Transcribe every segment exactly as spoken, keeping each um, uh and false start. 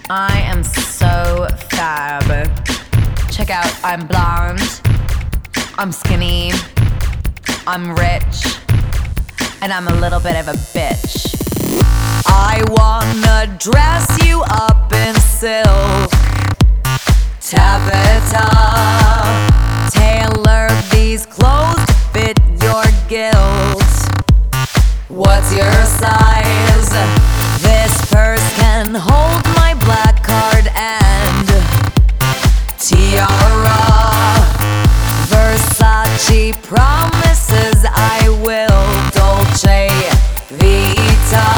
I am so fab. Check out, I'm blonde, I'm skinny, I'm rich, and I'm a little bit of a bitch. I wanna dress you up in silk, taffeta, tailor these clothes to fit your guilt. What's your size? This purse can hold my black card and tiara. Versace promises I will Dolce Vita.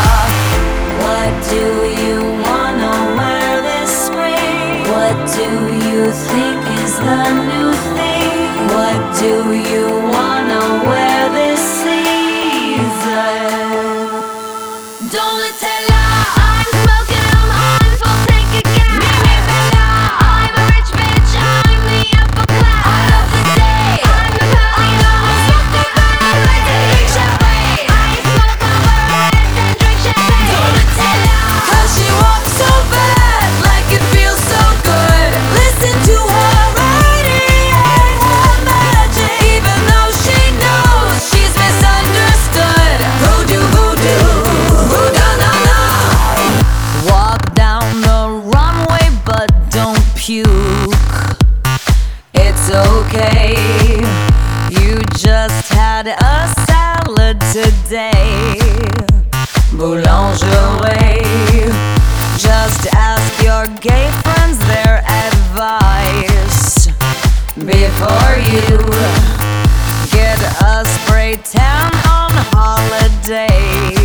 What do you wanna wear this spring? What do you think is the new thing? What do you wanna wear this season? Donatella, I'm smoking, I'm on full tank again. Mimi Bella, I'm a rich bitch, I'm the upper class. I love the day, I'm the Palio. I smoke the bird, I like to drink champagne. I smoke my bird and drink champagne. Donatella, cause she walks so bad, like it feels so good. Listen to her radiate her magic, even though she knows she's misunderstood. Voodoo, voodoo, voodoo-na-na. Walk down the runway but don't puke. It's okay, you just had a salad today. Boulangerie, just ask your gay friends their advice before you get a spray tan on holiday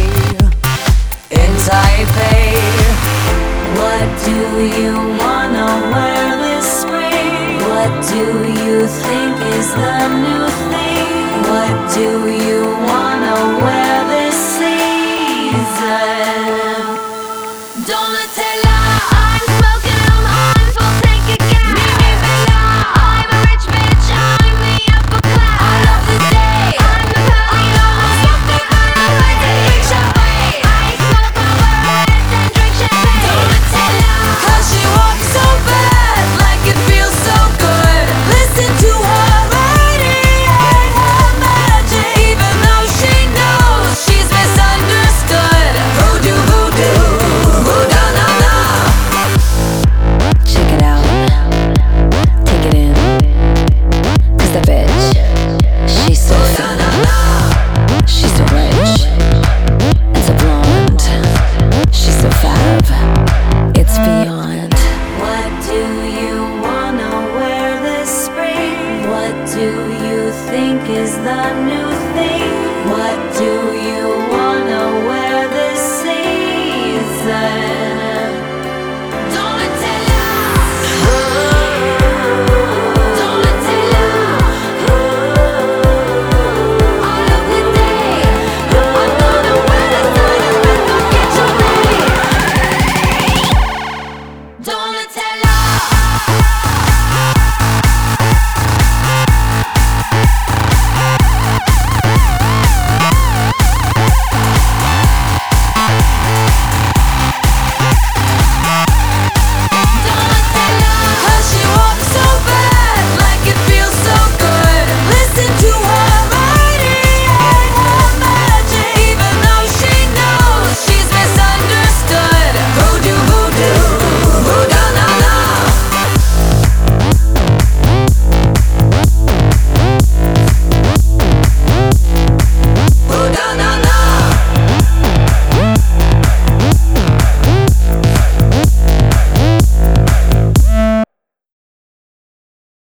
in Taipei. What do you wanna wear this spring? What do you think is the new thing? What do you wanna wear this season? Donatella, I'm smoking, I'm on full tank again. Mimi Bella, I'm a rich bitch, I'm the upper class. I love the day, I'm the Palio. I smoke the bird, I like to drink champagne. I smoke my bird and drink champagne. Donatella, cause she walks so bad, like it feels so good. Listen to her radiate her magic, even though she knows she's misunderstood. Voodoo, voodoo, voodoo-na-na. Check it out, take it in. Cause that bitch, she's so fat, she's so rich, and so blonde. She's so fab, it's beyond. What do you wanna wear this spring? What do you think is the new